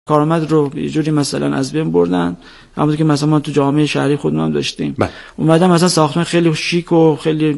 کارآمد رو یه جوری مثلا از بین بردن، همونطور که مثلا ما تو جامعه شهری خودمون هم داشتیم. اومدن مثلا ساختمان خیلی شیک و خیلی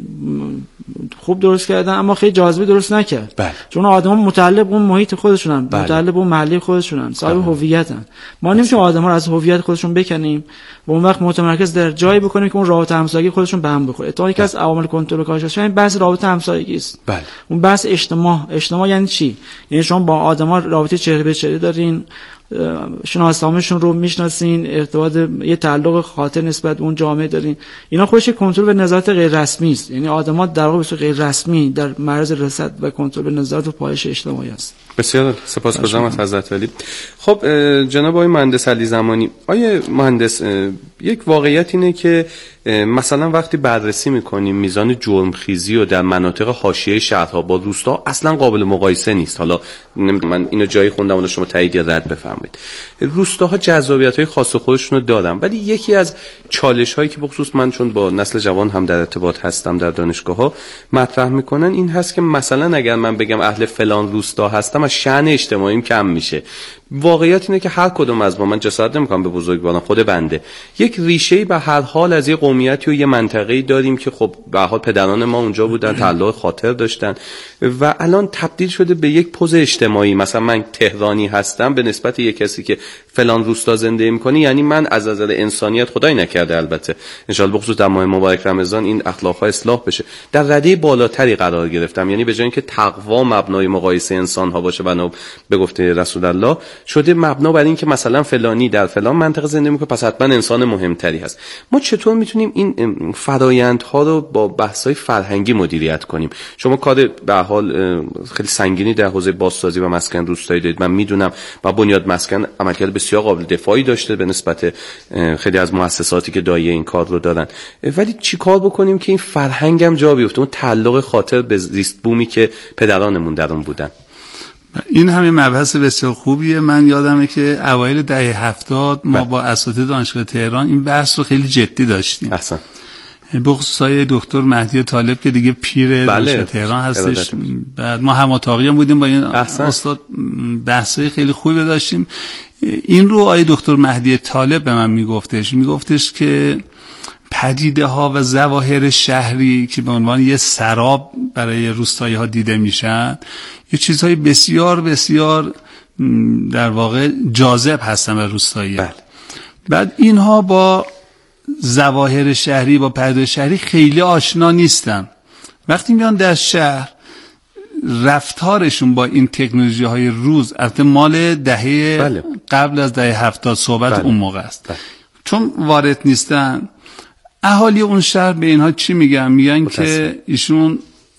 خوب درست کردن، اما خیلی جاذبه درست نکرد. چون آدما متعلق به اون محیط خودشونن، متعلق به اون محله خودشونن، صاحب هویتن. ما نمیتونیم آدما رو از هویت خودشون بکنیم و اون وقت متمرکز در جایی بکنیم که اون رابطه همسایگی خودشون به هم بخوره. اتفاقی که از عوامل کنترل کارش این بحث رابطه همسایگی است. اون بحث اجتماع یعنی چی؟ یعنی شما با آدما رابطه چهره به چهره دارین، شناسنامه‌شون رو میشناسین، ارتباط یه تعلق خاطر نسبت به اون جامعه دارین. اینا خودش کنترل به نظارت غیر رسمی است. یعنی آدم‌ها در واقع به صورت غیر رسمی در معرض رصد و کنترل به نظارت و پایش اجتماعی است. بسیار سپاسگزارم از حضرت علی. خب جناب آقای مهندس علی زمانی، آقای مهندس، یک واقعیت اینه که مثلا وقتی بررسی میکنیم میزان جرمخیزی و در مناطق حاشیه شهرها با روستا اصلا قابل مقایسه نیست. حالا من اینو جایی خوندم و شما تایید یا رد بفرمایید. روستاها جذابیت‌های خاص خودشونو دارن، ولی یکی از چالش‌هایی که بخصوص من چون با نسل جوان هم در ارتباط هستم در دانشگاه‌ها مطرح میکنن این هست که مثلا اگر من بگم اهل فلان روستا هستم از شأن اجتماعیم کم میشه. واقعیت اینه که هر کدوم از ما، من جسارت نمیکنم به بزرگواران، خود بنده، یک ریشه‌ای به هر حال از یه قومیتی و یه منطقه‌ای داریم که خب به هر حال پدران ما اونجا بودن، تعلق خاطر داشتن و الان تبدیل شده به یک پوز اجتماعی. مثلا من تهرانی هستم به نسبت یک کسی که فلان روستا زندگی می‌کنه، یعنی من از نظر انسانیت، خدای نکرده البته ان شاءالله بخصوص در ماه مبارک رمضان این اخلاق‌ها اصلاح بشه، در رده بالاتری قرار گرفتم. یعنی به جای اینکه تقوا مبنای مقایسه انسان‌ها باشه بنا به گفته رسول الله، شده مبنا بر این که مثلا فلانی در فلان منطقه زندگی میکنه پس حتما انسان مهمتری هست. ما چطور میتونیم این فرآیندها رو با بحث‌های فرهنگی مدیریت کنیم؟ شما کار به حال خیلی سنگینی در حوزه بازسازی و مسکن روستایی دارید، من میدونم، و بنیاد مسکن عملکرد بسیار قابل دفاعی داشته به نسبت خیلی از مؤسساتی که دایه این کار رو دارن، ولی چی کار بکنیم که این فرهنگ هم جا بیفته، اون تعلق خاطر به زیست بومی که پدرانمون در اون بودن؟ این همه مبحث بسیار خوبیه. من یادمه که اوایل دهه 70 ما با اساتید دانشگاه تهران این بحث رو خیلی جدی داشتیم. احسن. بخصوص دکتر مهدی طالب که دیگه پیر دانشگاه تهران هستش. بعد ما هم اتاقی هم بودیم با این استاد، بحثای خیلی خوبی داشتیم. این رو آقای دکتر مهدی طالب به من میگفتش که پدیده ها و ظواهر شهری که به عنوان یه سراب برای روستایی ها دیده میشن، یه چیزهای بسیار بسیار در واقع جاذب هستن به روستایی. بعد اینها با ظواهر شهری، با پدیده شهری خیلی آشنا نیستن. وقتی میان در شهر، رفتارشون با این تکنولوژی های روز، البته مال دهه قبل از دهه 70 صحبت اون موقع است، چون وارد نیستن، اهالی اون شهر به اینها چی میگن که ایشون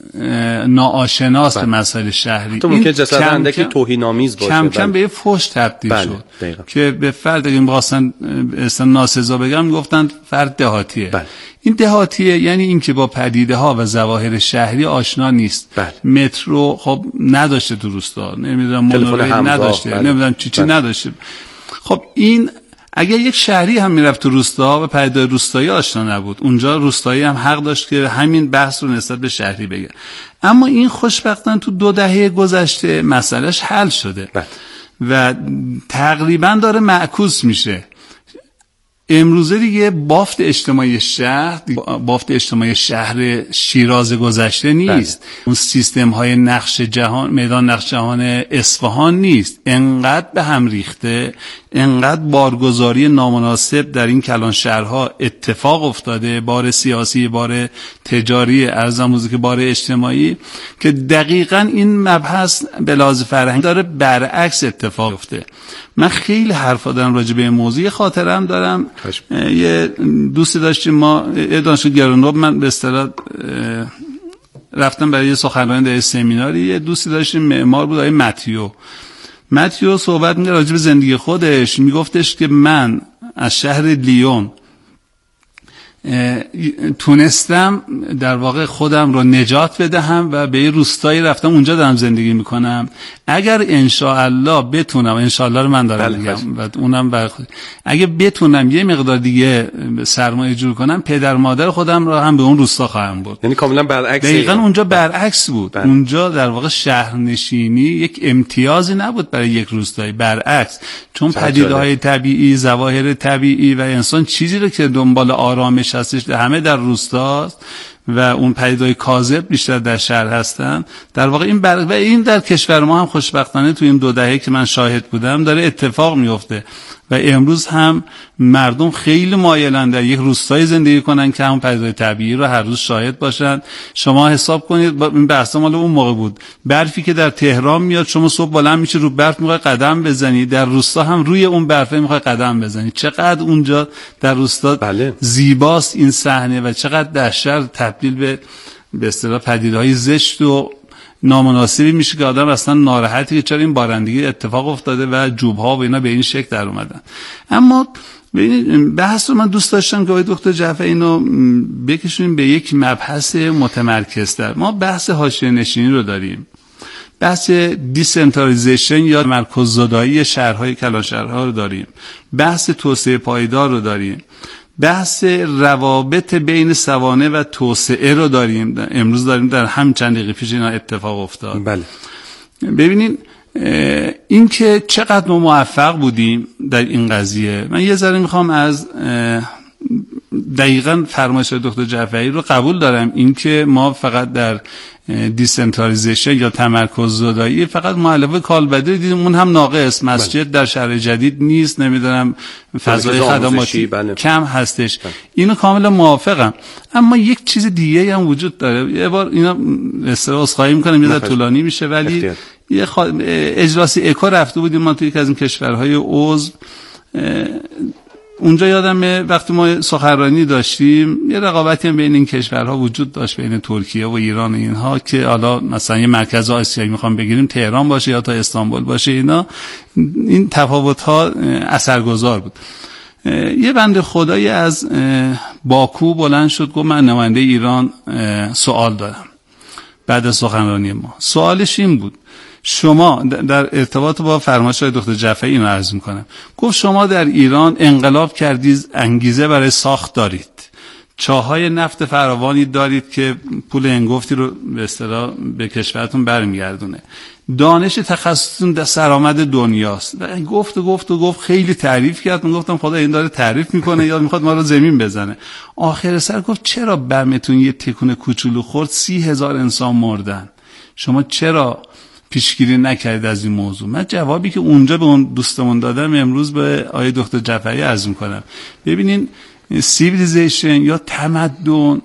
ناآشناست به مسائل شهری. تو ممکنه جسد اندکی توهین‌آمیز باشه، کم کم به یه فحش تبدیل شد که به فرد اگه می‌خواستن ناسزا بگم میگفتن فرد دهاتیه. این دهاتیه یعنی این که با پدیده ها و ظواهر شهری آشنا نیست. مترو خب نداشته تو روستا، نمیدونم مونوریل نداشته، نمیدونم چی نداشته. خب این اگر یک شهری هم میرفت تو روستا و پدیده روستایی آشنا نبود، اونجا روستایی هم حق داشت که همین بحث رو نسبت به شهری بگه. اما این خوشبختاً تو 2 دهه گذشته مسئلهش حل شده و تقریباً داره معکوس میشه. امروزه دیگه بافت اجتماعی شهر شیراز گذشته نیست. اون سیستم های نقش جهان، میدان نقش جهان اصفهان نیست. انقدر به هم ریخته، انقدر بارگذاری نامناسب در این کلان شهرها اتفاق افتاده، بار سیاسی، بار تجاری، ارزم که بار اجتماعی، که دقیقاً این مبحث به لحاظ فرهنگی داره برعکس اتفاق افته. من خیلی حرفا دارم راجع به این موضوع، خاطرم دارم یه دوستی داشتیم ما دانشگاه گرانوب، من به اصطلاح رفتم برای یه سخنرانی در سمیناری، یه دوستی داشتیم معمار بود، آقای متیو صحبت می‌کرد راجع به زندگی خودش، میگفتش که من از شهر لیون تونستم در واقع خودم رو نجات بدهم و به یه روستایی رفتم، اونجا دارم زندگی میکنم. اگر انشاءالله بتونم، انشاءالله رو من دارم میگم و اونم اگه بتونم یه مقدار دیگه سرمایه جور کنم، پدر مادر خودم رو هم به اون روستا خواهم برد. یعنی کاملا برعکس. دقیقاً اونجا برعکس بود. اونجا در واقع شهرنشینی یک امتیازی نبود برای یک روستایی، برعکس، چون پدیده‌های طبیعی، ظواهر طبیعی و انسان چیزی رو که دنبال آرامش هستش همه در روستاست و اون پدیده‌های کاذب بیشتر در شهر هستن. در واقع این در کشور ما هم خوشبختانه تو این 2 دهه که من شاهد بودم داره اتفاق میفته و امروز هم مردم خیلی مایلن در یک روستای زندگی کنن که همون پدیده‌های طبیعی رو هر روز شاهد باشن. شما حساب کنید، این بحث مال اون موقع بود، برفی که در تهران میاد شما صبح بلند میشه رو برف میخوای قدم بزنی، در روستا هم روی اون برفه میخوای قدم بزنی. چقدر اونجا در روستا زیباست این صحنه و چقدر در شهر تبدیل به اصطلاح پدیده‌های زشت و نامناسبی میشه که آدم اصلا ناراحتی که چرا این بارندگی اتفاق افتاده و جوب‌ها و اینا به این شکل در اومدن. اما ببینید بحث رو من دوست داشتم که آقای دکتر جعفری اینو بکشونیم به یک مبحث متمرکزتر. ما بحث حاشیه‌نشینی رو داریم، بحث دیسنترالیزیشن یا مرکززدایی شهرهای کلانشهرها رو داریم، بحث توسعه پایدار رو داریم، بحث روابط بین سوانح و توسعه رو داریم. امروز داریم در هم چند دقیقه پیش اینا اتفاق افتاد. بله. ببینین این که چقدر ما موفق بودیم در این قضیه، من یه ذره میخوام از دقیقاً فرمایش دکتر جعفری رو قبول دارم، این که ما فقط در دیسنترالیزیشن یا تمرکز زدایی فقط مؤلفه کالبدی دیدیم، اون هم ناقص. مسجد در شهر جدید نیست، نمیدونم فضای خدماتی کم هستش. اینو کاملا موافقم. اما یک چیز دیگه هم وجود داره. یه بار اینا اصخایی میکنم یه ذره طولانی میشه، ولی یه اجلاس اکو رفته بودیم ما توی یکی از این کشورهای عضو. اونجا یادمه وقتی ما سخنرانی داشتیم یه رقابتی هم بین این کشورها وجود داشت، بین ترکیه و ایران و اینها، که حالا مثلا یه مرکز آسیایی میخوام بگیریم تهران باشه یا تا استانبول باشه، اینا این تفاوت‌ها اثرگذار بود. یه بنده خدایی از باکو بلند شد گفت من نماینده ایران سوال دارم. بعد از سخنرانی ما سوالش این بود، شما در ارتباط با فرمایش دکتر جعفری اینو عرض میکنم، گفت شما در ایران انقلاب کردید، انگیزه برای ساخت دارید، چاهای نفت فراوانی دارید که پول انگفتی رو به اصطلاح به کشورتون برمیگردونه، دانش تخصصتون در سرآمد دنیاست. و گفت خیلی تعریف کرد. من گفتم خدا این داره تعریف میکنه یا میخواد ما رو زمین بزنه. آخر سر گفت چرا بمتون یه تکون کوچولو خورد 30,000 انسان مردن، شما چرا پیشگیری نکردید از این موضوع؟ من جوابی که اونجا به اون دوستمون دادم امروز به آقای دکتر جعفری عرض میکنم. ببینین سیویلیزیشن یا تمدن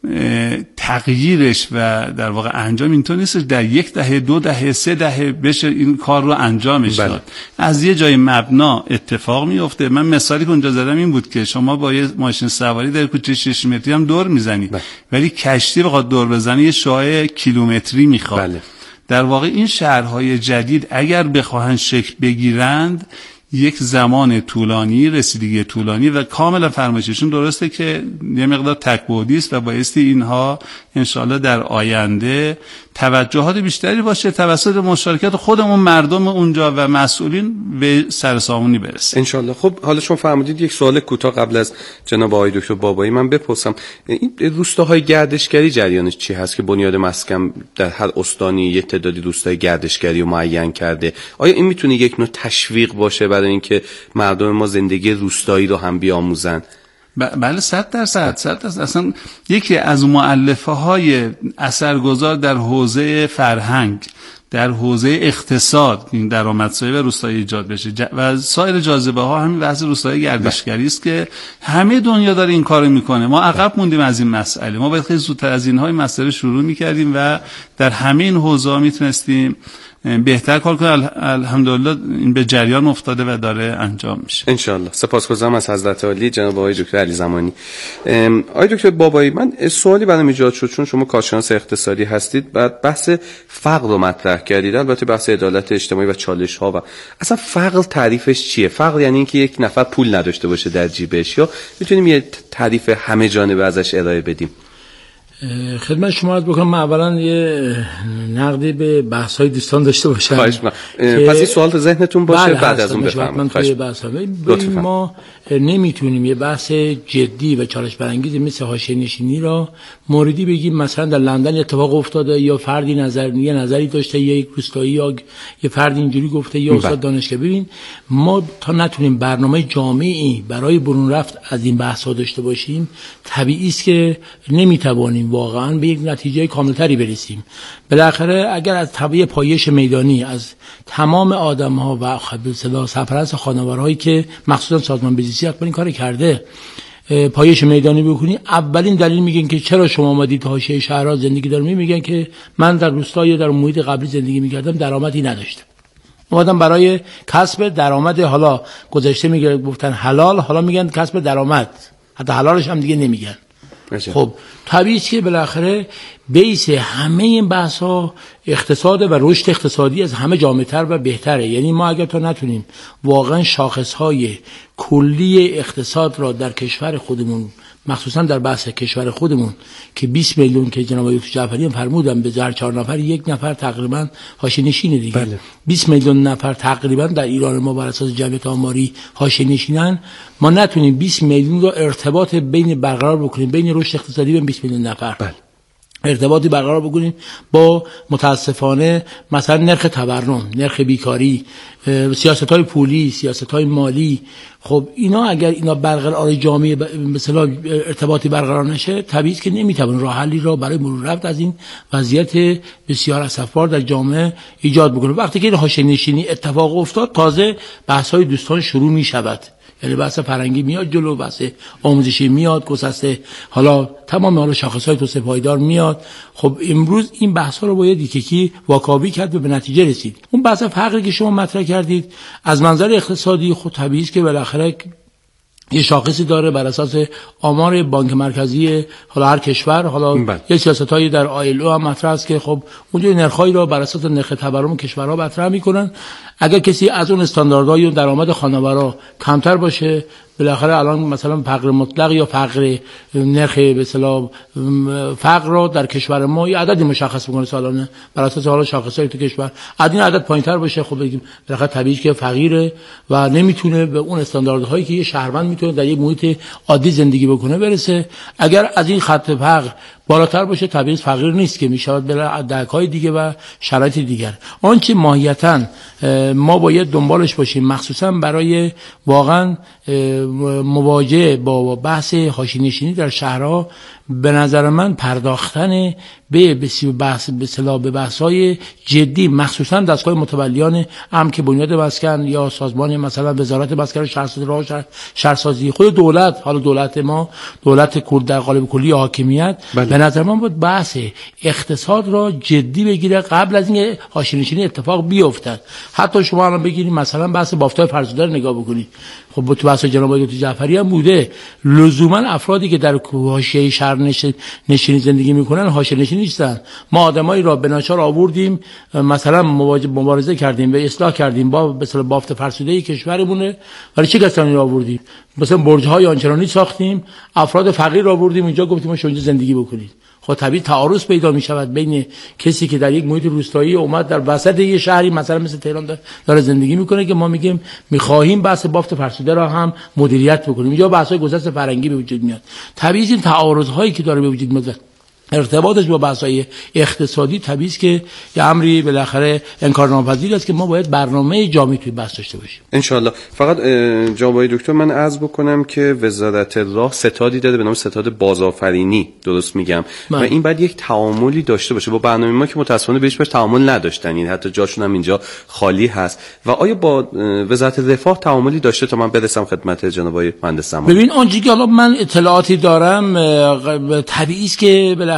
تغییرش و در واقع انجام اینطور نیست در 1 دهه 2 دهه 3 دهه بشه این کار رو انجامش داد. از یه جای مبنا اتفاق میفته. من مثالی که اونجا زدم این بود که شما با یه ماشین سواری در کوچه 6 متری هم دور میزنید، ولی کشتی بخواد دور بزنه یه شعاع کیلومتری میخواد. در واقع این شهرهای جدید اگر بخواهن شکل بگیرند یک زمان طولانی، رسیدگی طولانی و کاملا فرمایششون درسته که یه مقدار تک‌بعدی است و بایستی اینها انشاءالله در آینده توجهات بیشتری باشه توسط مشارکت خودمون مردم اونجا و مسئولین به سرسامونی برسه انشاءالله. خب حالا شما فرمودید یک سوال کوتاه قبل از جناب آقای دکتر بابایی من بپرسم، این روستاهای گردشگری جریانش چی هست که بنیاد مسکن در هر استانی یک تعدادی روستای گردشگری رو معین کرده؟ آیا این میتونه یک نوع تشویق باشه برای اینکه مردم ما زندگی روستایی رو هم بیاموزن؟ بله 100%. اصلا یکی از مؤلفه های اثرگذار در حوزه فرهنگ، در حوزه اقتصاد، این درآمدزایی و روستایی ایجاد بشه و سایر جاذبه ها همین بحث روستایی گردشگری است که همه دنیا داره این کارو میکنه. ما عقب موندیم از این مسئله. ما باید خیلی زودتر از اینها این مسئله شروع میکردیم و در همه این حوزه ها میتونستیم بهتر کار کنه. الحمدلله این به جریان افتاده و داره انجام میشه ان شاء الله. سپاسگزارم از حضرت عالی جناب آقای دکتر علی زمانی. آقای دکتر بابایی، من سوالی برام ایجاد شد چون شما کارشناس اقتصادی هستید، بعد بحث فقر رو مطرح کردید، البته بحث عدالت اجتماعی و چالش‌ها و اصلا فقر تعریفش چیه؟ فقر یعنی اینکه یک نفر پول نداشته باشه در جیبش، یا میتونیم یه تعریف همه جانبه ازش ارائه بدیم؟ خدمت شما عرض بکنم، من اولا یه نقدی به بحث‌های دوستان داشته باشم. پس این سوال تو ذهنتون باشه، بعد از اون بفرمایید. ما نمیتونیم یه بحث جدی و چالش برانگیز مثل حاشیه‌نشینی را موردی بگیم مثلا در لندن اتفاق افتاده یا فردی نظری داشته، یا یک روستایی یا یه فردی اینجوری گفته یا استاد دانشگاه. ببین ما تا نتونیم برنامه جامعی برای برون رفت از این بحث‌ها داشته باشیم، طبیعی است که نمیتوانیم واقعا به یک نتیجه کاملتری برسیم. بالاخره اگر از طبیعه پایش میدانی از تمام آدم‌ها و خب سرپرست خانوارهایی که مخصوصا سازمان بهزیستی حتما این کار کرده پایش میدانی بکنی، اولین دلیل میگن که چرا شما اومدید تا حاشیه شهرها زندگی دارم، میگن که من در روستا یا در محیط قبلی زندگی میکردم، درآمدی نداشتم، اومدم برای کسب درآمد، حالا گذشته میگن گفتن حلال، حالا میگن کسب درآمد، حتی حلالش هم دیگه نمیگن. خب طبیعی است که بالاخره بیس همه این بحث‌ها اقتصاد و رشد اقتصادی از همه جامع‌تر و بهتره. یعنی ما اگر تا نتونیم واقعا شاخص‌های کلی اقتصاد را در کشور خودمون، مخصوصا در بحث کشور خودمون که 20 میلیون که جناب دکتر جعفری هم فرمودن به هر 4 نفر یک نفر تقریبا حاشیه‌نشینه دیگه. بله. 20 میلیون نفر تقریبا در ایران ما بر اساس جمعیت آماری حاشیه‌نشینن. ما نتونیم 20 میلیون رو ارتباط بین برقرار بکنیم بین رشد اقتصادی و 20 میلیون نفر. بله. ارتباطی برقرار بکنیم با متاسفانه مثلا نرخ تورم، نرخ بیکاری، سیاست‌های پولی، سیاست‌های مالی. خب اینا اگر اینا برقرار جامعه مثلا ارتباطی برقرار نشه، طبیعی است که نمیتونه راه حلی را برای مرور رفت از این وضعیت بسیار اسفبار در جامعه ایجاد بکنه. وقتی که این حاشیه‌نشینی اتفاق افتاد، تازه بحث‌های دوستان شروع می‌شود. یعنی بحث فرنگی میاد جلو، بحث آموزشی میاد، گسسته حالا تمام حالا شاخص‌های توسعه پایدار میاد. خب امروز این بحث‌ها رو باید یکی واکاوی کرد و به نتیجه رسید. اون بحث فقری که شما مطرح کردید از منظر اقتصادی خود طبیعی است که بالاخره یه شاخصی داره بر اساس آمار بانک مرکزی حالا هر کشور، حالا یه سیاستایی در آیلو هم مطرح است که خب اونجا نرخ‌هایی رو بر اساس نرخ تورم کشورها مطرح میکنن. اگر کسی از اون استانداردهای و درآمد خانوارا کمتر باشه، بالاخره الان مثلا فقر مطلق یا فقر نرخ به اصطلاح فقر رو در کشور ما یه عددی مشخص میکنه سالانه بر اساس حالا شاخصای تو کشور، از این عدد پایینتر باشه، خب بگیم بالاخره طبیعیه که فقیره و نمیتونه به اون استانداردهایی که یه شهروند میتونه در یه محیط عادی زندگی بکنه برسه. اگر از این خط فقر بالاتر باشه، طبیعی فقیر نیست که میشود به دهک‌های دیگه و شرایط دیگر. آنچه ماهیتاً ما باید دنبالش باشیم، مخصوصا برای واقعا مواجهه با بحث حاشیه‌نشینی در شهرها، به نظر من پرداختن به بحث‌های جدی، مخصوصا دستگاه متولیان امر که بنیاد مسکن یا سازمان مثلا وزارت مسکن و شهرسازی، خود دولت، حالا دولت ما دولت کرد در قالب کلی حاکمیت، به نظر من باید بحث اقتصاد را جدی بگیره قبل از اینکه حاشیه‌نشینی اتفاق بیفتد. حتی شما الان بگیرید مثلا بحث بافت‌های فرسوده رو نگاه بکنید، خب تو بحث جناب دکتر جعفری هم بوده، لزوما افرادی که در حاشیه شهر نشینی زندگی میکنن حاشیه‌نشین نیستن. ما آدمایی را به ناچار آوردیم مثلا مبارزه کردیم و اصلاح کردیم با مثلا بافت فرسوده کشورمونه، ولی چه کسانی را آوردیم؟ مثلا برج‌های آنچنانی ساختیم، افراد فقیر را آوردیم اینجا گفتیم شما اینجا زندگی بکنید. خب طبیعی تعارض پیدا می شود بین کسی که در یک محیط روستایی اومد در وسط یه شهری مثلا مثل تهران داره زندگی میکنه که ما میگیم میخواهیم بحث بافت فرسوده را هم مدیریت بکنیم، اینجا بحث‌های گسست فرنگی به وجود میاد. طبیعی این تعارض‌هایی که داره به وجود میاد ارتباطش با بحث‌های اقتصادی طبیعی است که یه امری بالاخره انکارناپذیر است که ما باید برنامه جامعی توی بحث داشته باشیم ان شاء الله. فقط جناب دکتر من عرض بکنم که وزارت راه ستادی داده به نام ستاد بازآفرینی، درست میگم؟ و این بعد یک تعاملی داشته باشه با برنامه ما که متأسفانه بهش تعامل نداشتن، یعنی حتی جاشون هم اینجا خالی هست. و آیا با وزارت رفاه تعاملی داشته تا من برسم خدمت جناب مهندس زمانی؟ ببین اونجوری که حالا من اطلاعاتی دارم طبیعی است که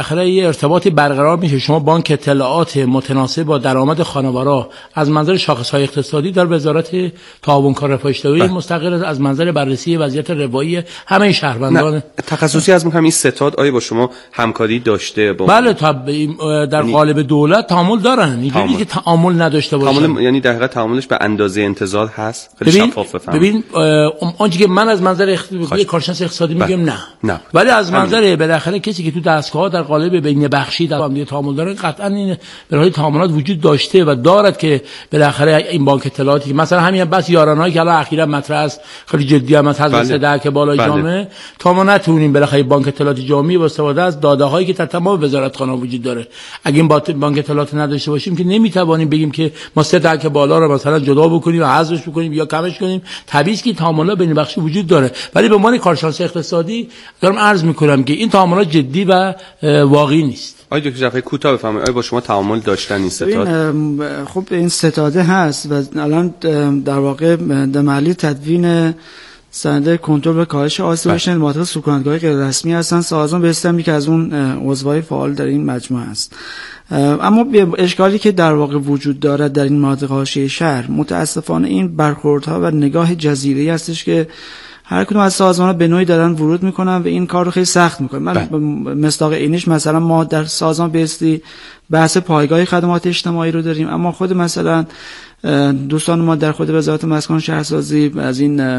بالاخره یه ارتباطی برقرار میشه. شما بانک اطلاعات متناسب با درآمد خانوارا از منظر شاخص‌های اقتصادی در وزارت تعاون کار رفاه اجتماعی مستقل از منظر بررسی وضعیت روایی همه شهروندان. تخصصی از همین ستاد آیا با شما همکاری داشته؟ بله، در قالب دولت تعامل دارن. اینجوری که تعامل نداشته باشن، یعنی در حقیقت تعاملش به اندازه انتظار هست. خیلی شفاف بفهمید. ببین آنچه که من از منظر کارشناس اقتصادی میگم نه. ولی از منظر بالاخره کسی که تو دستگاه در قالب بین بخشی در هم تعامل داره، قطعا این برای تعاملات وجود داشته و دارد که بالاخره این بانک اطلاعاتی که مثلا همین بس یارانه‌ای که الان اخیراً مطرح است خیلی جدی هم از حزب که بالای جامعه تا ما نتونیم بالاخره بانک اطلاعات جامعی با استفاده از داده‌هایی که در تمام وزارتخانه‌ها وجود داره، اگه این بانک اطلاعات نداشته باشیم که نمیتوانیم بگیم که ما سه دهه بالا رو مثلا جدا بکنیم و حذفش بکنیم یا کمش کنیم. طبیعی است که تعاملات بین بخشی وجود داره، ولی به عنوان کارشناس اقتصادی دارم عرض می‌کنم که این تعاملات جدی و واقعی نیست. آقای دکتر جعفری کوتاه بفرمایید، آیا با شما تعامل داشتن این ستاد؟ خب این ستاده هست و الان در واقع در محلی تدوین سند کنترل و کاهش آسیب مناطق سکونتگاهی غیر رسمی هستن. سازمان بهستمی که از اون عضوای فعال در این مجموعه است. اما اشکالی که در واقع وجود دارد در این مناطق حاشیه شهر متاسفانه این برخوردها و نگاه جزیره‌ای هستش که هر کدوم از سازمان‌ها به نوعی دارن ورود میکنن و این کار رو خیلی سخت میکنن. من مصداق اینش مثلا ما در سازمان بهستی بحث پایگاه خدمات اجتماعی رو داریم، اما خود مثلا دوستان ما در خود وزارت مسکن و شهرسازی از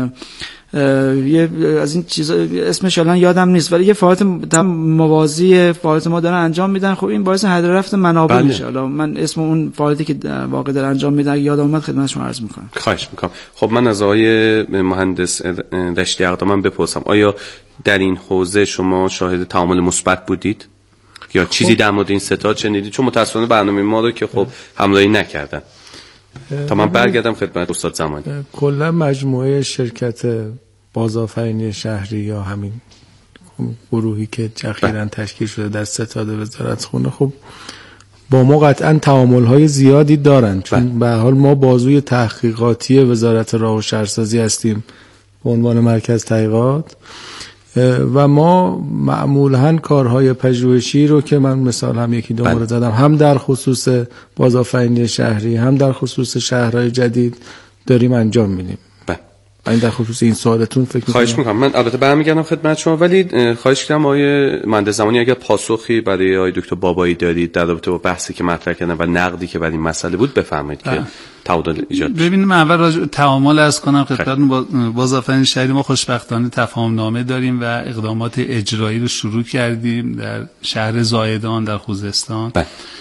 این چیزا اسمش الان یادم نیست، ولی یه فعالیت موازی فعالیت ما دارن انجام میدن. خب این باعث هدر رفت منابع میشه. حالا من اسم اون فعالیتی که واقعا دارن انجام میدن یادم اومد خدمت شما عرض میکنم. خواهش میکنم. خب من از آقای مهندس رشدی اقدامم بپرسم، آیا در این حوزه شما شاهد تعامل مثبت بودید یا چیزی در مورد این ستاد شنیدید؟ چون متأسفانه برنامه ما رو که خب همراهی نکردن. تا من برگردم خدمت استاد زمانی. کلا مجموعه شرکت بازآفرینی شهری یا همین گروهی که اخیراً تشکیل شده در ستاد وزارتخونه خب با ما قطعاً تعامل‌های زیادی دارن، چون به هر حال ما بازوی تحقیقاتی وزارت راه و شهرسازی هستیم به عنوان مرکز تحقیقات و ما معمولاً کارهای پژوهشی رو که من مثال هم یکی دو مورد زدم، هم در خصوص بازآفرینی شهری هم در خصوص شهرهای جدید داریم انجام میدیم. این در خصوص این سوالتون فکر می‌کنم. خواهش می‌کنم. من البته برمیگردم خدمت شما، ولی خواهش کردم آقای مهندس زمانی اگر پاسخی برای آقای دکتر بابایی دارید در رابطه با بحثی که مطرح کردن و نقدی که برای این مسئله بود بفرمایید که تعادل ایجاد بشه. ببینیم اول راجع تعامل عرض کنم خدمتتون. بازآفرینی شهری ما خوشبختانه تفاهم نامه داریم و اقدامات اجرایی رو شروع کردیم در شهر زایدان در خوزستان.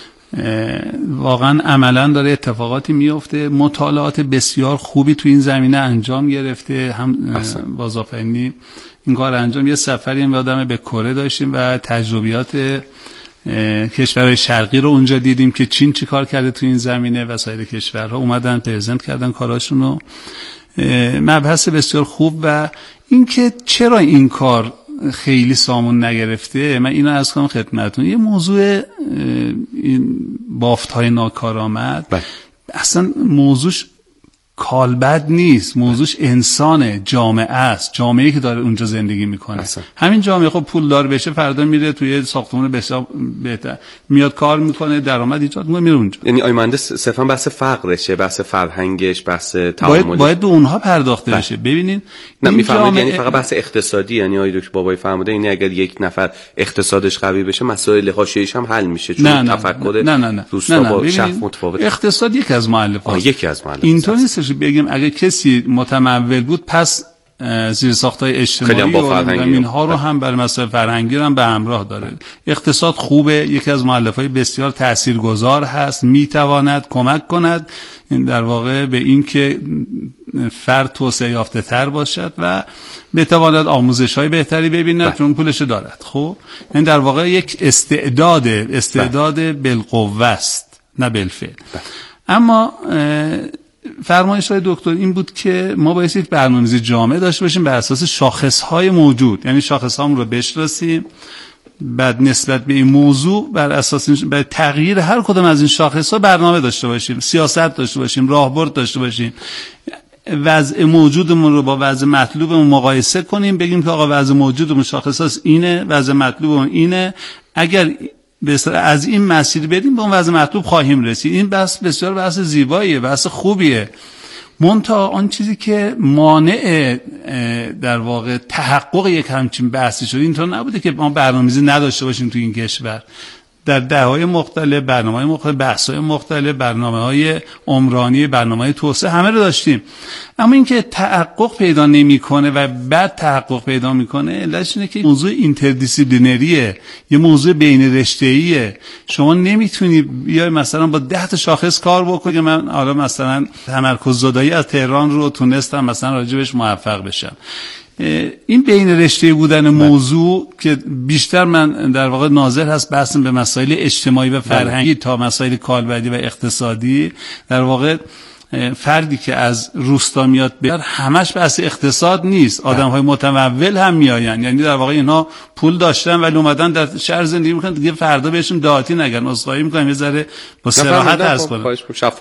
واقعا عملا داره اتفاقاتی میفته. مطالعات بسیار خوبی تو این زمینه انجام گرفته. هم بازآفرینی این کار انجام، یه سفری هم یادمه به کره داشتیم و تجربیات کشورهای شرقی رو اونجا دیدیم که چین چی کار کرده تو این زمینه و سایر کشورها اومدن پرزنت کردن کاراشون رو. مبحث بسیار خوب و اینکه چرا این کار خیلی سامون نگرفته، من اینو عرض کنم خدمتتون. یه موضوع این بافت‌های ناکارآمد اصلا موضوعش کالبد نیست، موضوعش انسانه، جامعه است، جامعه‌ای که داره اونجا زندگی میکنه. همین جامعه خب پول دار بشه فردا میره توی ساختمان بهتر میاد کار میکنه، درآمد ایجاد میکنه، میره اونجا. یعنی آقای مهندس صرفا بحث فقرشه، بحث فرهنگش، بحث تعامل باید به اونها پرداخته بشه. ببینید نمیفهمید یعنی فقط بحث اقتصادی، یعنی آقای دکتر بابایی فرموده یعنی اگر یک نفر اقتصادش قوی بشه مسائل حاشیه‌ایش هم حل میشه، چون تفکر روستا با شهر متفاوته. اقتصاد یکی از مؤلفات، یکی از مؤلفات. اینطور نیست بگیم اگه کسی متمول بود پس زیرساخت‌های اجتماعی و اینها رو هم برای مسائل فرهنگی هم به همراه داره. اقتصاد خوبه، یکی از مؤلفه‌های بسیار تاثیرگذار هست، میتواند کمک کند این در واقع به این که فرد توسعه یافته‌تر باشد و بتواند آموزش‌های بهتری ببیند چون پولش دارد. خب این در واقع یک استعداد بالقوه است نه بالفعل. اما فرمایش‌های دکتر این بود که ما باید یک برنامه‌ریزی جامع داشته باشیم بر اساس شاخص‌های موجود، یعنی شاخص‌هامون رو بشناسیم، بعد نسبت به این موضوع بر اساس برای تغییر هر کدوم از این شاخص‌ها برنامه داشته باشیم، سیاست داشته باشیم، راهبرد داشته باشیم، وضع موجودمون رو با وضع مطلوبمون مقایسه کنیم، بگیم که آقا وضع موجودمون شاخصاست اینه، وضع مطلوبمون اینه، اگر از این مسیر بریم به اون وضع مطلوب خواهیم رسید. این بحث بسیار بحث زیباییه، بحث خوبیه. منتها آن چیزی که مانع در واقع تحقق یک همچین بحثی شده اینطور نبوده که ما برنامه‌ریزی نداشته باشیم تو این کشور. در دهه‌های مختلف برنامه‌های مختلف، بحث‌های مختلف، برنامه‌های عمرانی، برنامه‌های توسعه همه رو داشتیم. اما اینکه تحقق پیدا نمی‌کنه و بعد تحقق پیدا می‌کنه علتش اینه که موضوع اینتردیسیپلینریه، یه موضوع بین رشته‌ایه. شما نمی‌تونی بیای مثلا با 10 تا شاخص کار بکنی که من حالا مثلا تمرکز زدایی از تهران رو تونستم مثلا راجبش موفق بشم. این بین رشته بودن موضوع که بیشتر من در واقع ناظر هست بحثم به مسائل اجتماعی و فرهنگی تا مسائل کالبدی و اقتصادی. در واقع فردی که از روستا میاد بیاد همش بحث اقتصاد نیست، آدم‌های متمول هم میآین، یعنی در واقع اینها پول داشتن ولی اومدن در شهر زندگی میکنن دیگه فردا بهشون دعاتی نگن. عذرخواهی میکنم یه ذره با صراحت عرض کنم.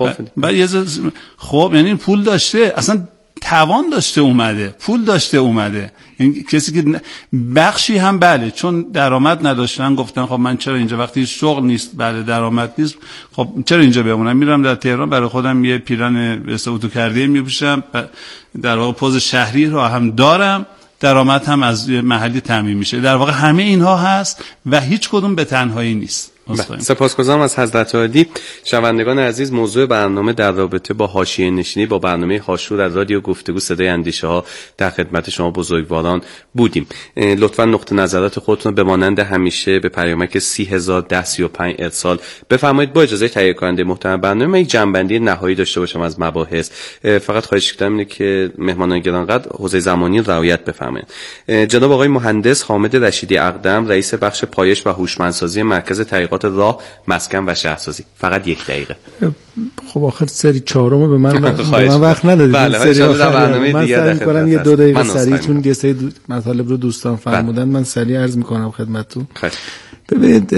خب یعنی پول داشته، اصلا توان داشته اومده، پول داشته اومده. این کسی که بخشی هم بله چون درآمد نداشتن گفتن خب من چرا اینجا وقتی شغل نیست، بله درآمد نیست، خب چرا اینجا بمونم، میرم در تهران برای خودم یه پیرن اتو کرده میپوشم، در واقع پوز شهری رو هم دارم، درآمد هم از محلی تامین میشه. در واقع همه اینها هست و هیچ کدوم به تنهایی نیست. سپاسگزارم از حضرت عالی. شنوندگان عزیز، موضوع برنامه در رابطه با حاشیه نشینی با برنامه هاشور از رادیو گفتگو صدای اندیشه ها در خدمت شما بزرگواران بودیم. لطفاً نقطه نظرات خودتون به مانند همیشه به پیامک 301035 ارسال بفرمایید. با اجازه تهیه کننده محترم برنامه من یک جنبندی نهایی داشته باشم از مباحث. فقط خواهش کردم اینه که مهمانان گرانقدر حوزه زمانی رعایت بفرمایید. جناب آقای مهندس حامد رشیدی اقدم، رئیس بخش پایش و هوشمندسازی مرکز تحقیقات راه، مسکن و شهرسازی. فقط 1 دقیقه. خب آخر سری 4 به من وقت ندادید. بله سری برنامه دیگه من می‌کنم یه 2 دقیقه سریع، چون یه سری مطالب رو دوستان فرمودن من سریع عرض می‌کنم خدمتتون. ببینید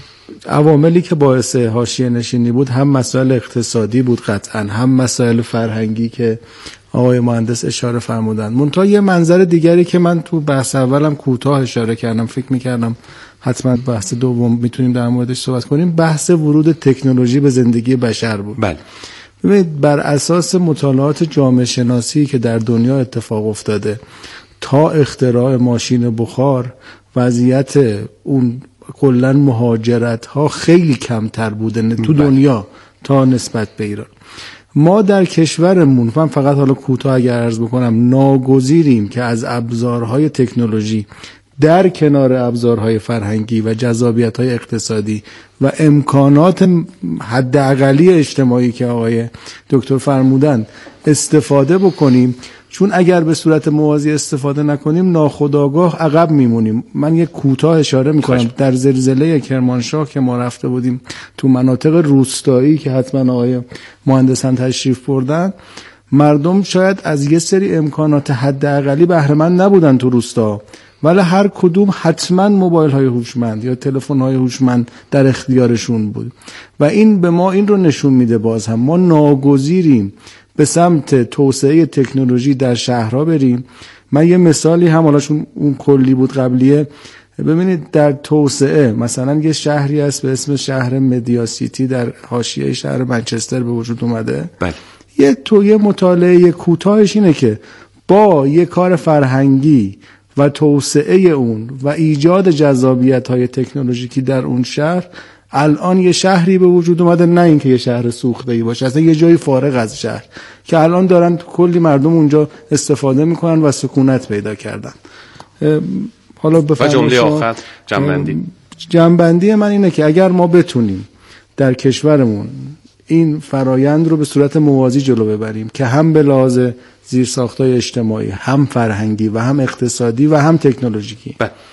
عواملی که باعث حاشیه نشینی بود هم مسائل اقتصادی بود قطعا، هم مسائل فرهنگی که آقای مهندس اشاره فرمودن. منتها یه منظر دیگری که من تو بحث اولم کوتاه اشاره کردم، فکر می‌کردم حتما بحث دوم میتونیم در موردش صحبت کنیم، بحث ورود تکنولوژی به زندگی بشر بود. بله. ببینید بر اساس مطالعات جامعه شناسی که در دنیا اتفاق افتاده تا اختراع ماشین بخار وضعیت اون کلا مهاجرت ها خیلی کمتر بوده تو دنیا تا نسبت به ایران. ما در کشورمون، من فقط حالا کوتاه اگر عرض بکنم، ناگزیریم که از ابزارهای تکنولوژی در کنار ابزارهای فرهنگی و جذابیت‌های اقتصادی و امکانات حداقلی اجتماعی که آقای دکتر فرمودن استفاده بکنیم، چون اگر به صورت موازی استفاده نکنیم ناخودآگاه عقب میمونیم. من یک کوتاه اشاره میکنم در زلزله کرمانشاه که ما رفته بودیم تو مناطق روستایی که حتما آقای مهندسان تشریف بردن، مردم شاید از یه سری امکانات حداقلی بهره مند نبودن تو روستا، ولی هر کدوم حتما موبایل های هوشمند یا تلفن های هوشمند در اختیارشون بود و این به ما این رو نشون میده باز هم ما ناگزیریم به سمت توسعه تکنولوژی در شهرها بریم. من یه مثالی هم حالا چون اون کلی بود قبلیه، ببینید در توسعه مثلا یه شهری هست به اسم شهر مدیا سیتی در حاشیه شهر منچستر به وجود اومده. بله. یه مطالعه کوتاهش اینه که با یه کار فرهنگی و توسعه اون و ایجاد جذابیت‌های تکنولوژیکی در اون شهر الان یه شهری به وجود اومده، نه اینکه یه شهر سوخته‌ای باشه، اصلا یه جای فارغ از شهر که الان دارن کلی مردم اونجا استفاده میکنن و سکونت پیدا کردن. حالا و جمله آخر جنبندی من اینه که اگر ما بتونیم در کشورمون این فرایند رو به صورت موازی جلو ببریم که هم به لحاظ زیرساخت‌های اجتماعی، هم فرهنگی و هم اقتصادی و هم تکنولوژیکی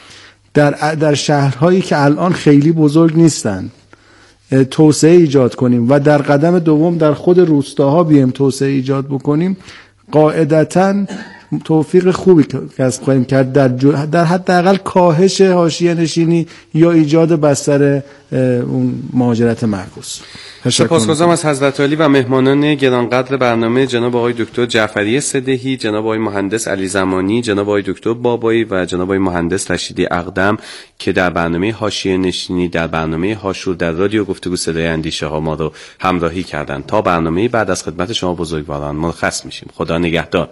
در شهرهایی که الان خیلی بزرگ نیستن توسعه ایجاد کنیم و در قدم دوم در خود روستاها بیایم توسعه ایجاد بکنیم، قاعدتاً توفیق خوبی کسب خواهیم کرد در حداقل کاهش حاشیه نشینی یا ایجاد بستر اون مهاجرت معکوس. سپاسگزارم از حضرت عالی و مهمانان گرانقدر برنامه، جناب آقای دکتر جعفری صدیحی، جناب آقای مهندس علی زمانی، جناب آقای دکتر بابایی و جناب آقای مهندس رشیدی اقدم که در برنامه حاشیه نشینی، در برنامه هاشور در رادیو گفتگو صدای اندیشه ها ما رو همراهی کردند. تا برنامه بعد از خدمت شما بزرگواران مرخص میشیم. خدا نگهدار.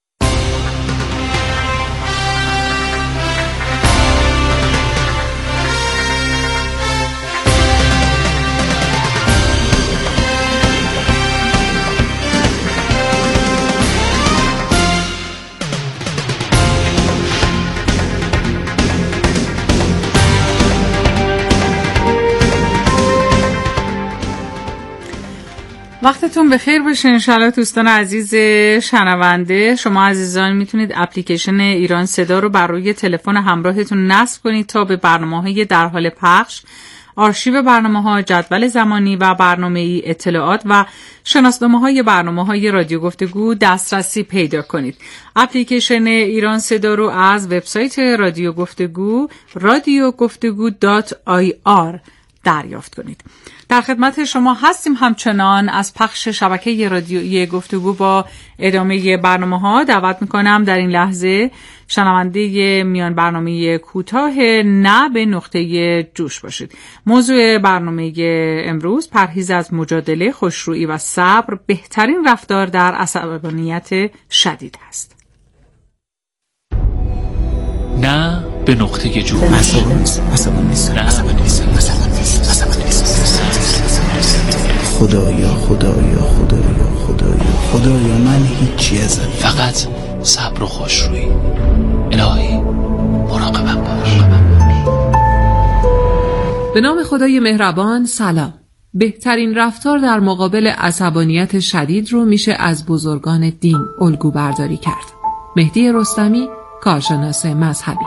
وقتتون بخیر باشه انشالله دوستان عزیز شنونده. شما عزیزان میتونید اپلیکیشن ایران صدا رو بر روی تلفن همراهتون نصب کنید تا به برنامه‌های در حال پخش، آرشیو برنامه‌ها، جدول زمانی و برنامه‌ای، اطلاعات و شناسنامه‌های برنامه‌های رادیو گفتگو دسترسی پیدا کنید. اپلیکیشن ایران صدا رو از وبسایت رادیو گفتگو radiogoftegu.ir دریافت کنید. در خدمت شما هستیم همچنان از پخش شبکه رادیویی گفتگو با ادامه برنامه‌ها. دعوت می‌کنم در این لحظه شنونده میان برنامه کوتاه نه به نقطه جوش باشید. موضوع برنامه امروز پرهیز از مجادله، خوشرویی و صبر بهترین رفتار در عصبانیت شدید است. نه به نقطه جوش. خدایا من هیچی ازم، فقط صبر و خوشرویی. الهی مراقبم باش. به نام خدای مهربان. سلام. بهترین رفتار در مقابل عصبانیت شدید رو میشه از بزرگان دین الگو برداری کرد. مهدی رستمی، کارشناس مذهبی.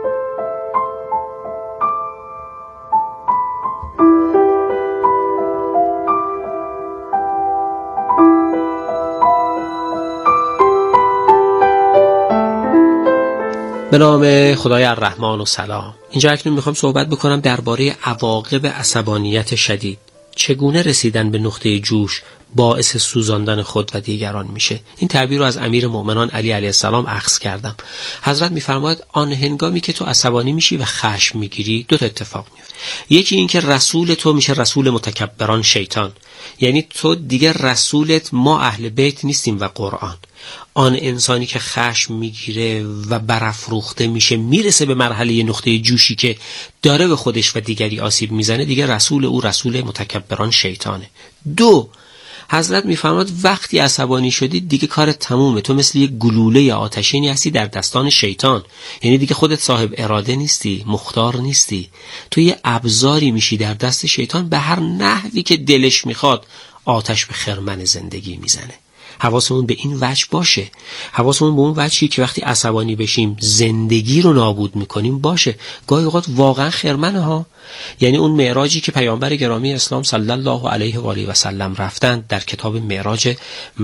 به نام خدای الرحمن و سلام. اینجا اکنون میخوام صحبت بکنم درباره عواقب عصبانیت شدید. چگونه رسیدن به نقطه جوش باعث سوزاندن خود و دیگران میشه. این تعبیر رو از امیر مؤمنان علی علیه السلام اخذ کردم. حضرت میفرماید آن هنگامی که تو عصبانی میشی و خشم میگیری دو تا اتفاق میفته. یکی این که رسول تو میشه رسول متکبران شیطان، یعنی تو دیگه رسولت ما اهل بیت نیستیم و قرآن. آن انسانی که خشم میگیره و برافروخته میشه میرسه به مرحله نقطه جوشی که داره به خودش و دیگری آسیب میزنه، دیگه رسول او رسول متکبران شیطانه. دو، حضرت میفرماد وقتی عصبانی شدی دیگه کار تمومه، تو مثل یک گلوله آتشینی هستی در دستان شیطان. یعنی دیگه خودت صاحب اراده نیستی، مختار نیستی، تو یه ابزاری میشی در دست شیطان، به هر نحوی که دلش میخواد آتش به خرمن زندگی میزنه. حواسمون به این وجه باشه، حواسمون به اون وجهی که وقتی عصبانی بشیم زندگی رو نابود میکنیم باشه. گاهی اوقات واقعا خرمنه ها. یعنی اون معراجی که پیامبر گرامی اسلام صلی الله علیه و آله و سلم رفتن، در کتاب معراج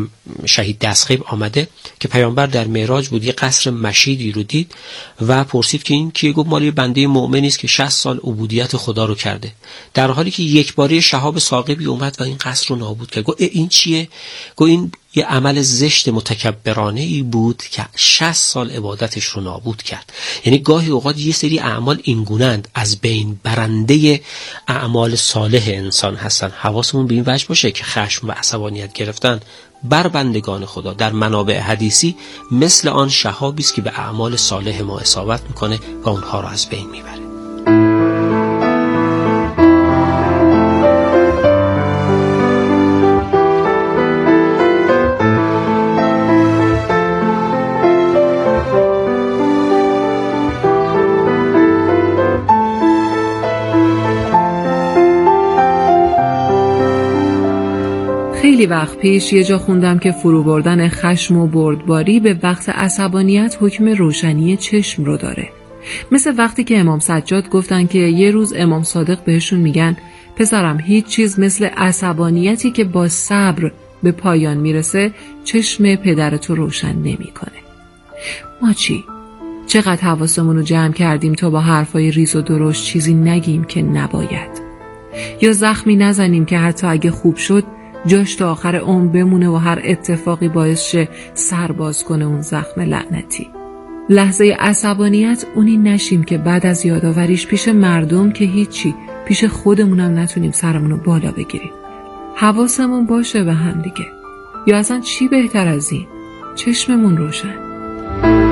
شهید دستخیب آمده که پیامبر در معراج بود، یه قصر مشیدی رو دید و پرسید که این کیه؟ گفت مال یه بنده مؤمنی است که 60 سال عبودیت خدا رو کرده. در حالی که یک باره شهاب ثاقبی اومد و این قصر رو نابود کرد. گفت این چیه؟ گفت این یه عمل زشت متکبرانه ای بود که 60 سال عبادتش رو نابود کرد. یعنی گاهی اوقات یه سری اعمال اینگونند از بین برنده اعمال صالح انسان هستن. حواسمون به این وجه باشه که خشم و عصبانیت گرفتن بر بندگان خدا در منابع حدیثی مثل آن شهابی است که به اعمال صالح ما اصابت میکنه و اونها رو از بین میبره. خیلی وقت پیش یه جا خوندم که فرو بردن خشم و بردباری به وقت عصبانیت حکم روشنی چشم رو داره. مثل وقتی که امام سجاد گفتن که یه روز امام صادق بهشون میگن پسرم هیچ چیز مثل عصبانیتی که با صبر به پایان میرسه چشم پدرتو روشن نمیکنه. ما چی؟ چقدر حواسمون رو جمع کردیم تا با حرفای ریز و درشت چیزی نگیم که نباید، یا زخمی نزنیم که حتی اگه خوب شد جاش تا آخر عمر بمونه و هر اتفاقی باعث شه سرباز کنه اون زخم لعنتی. لحظه عصبانیت اونی نشیم که بعد از یادآوریش پیش مردم که هیچی، پیش خودمونم نتونیم سرمونو بالا بگیریم. حواسمون باشه به هم دیگه، یا اصلا چی بهتر از این؟ چشممون روشن.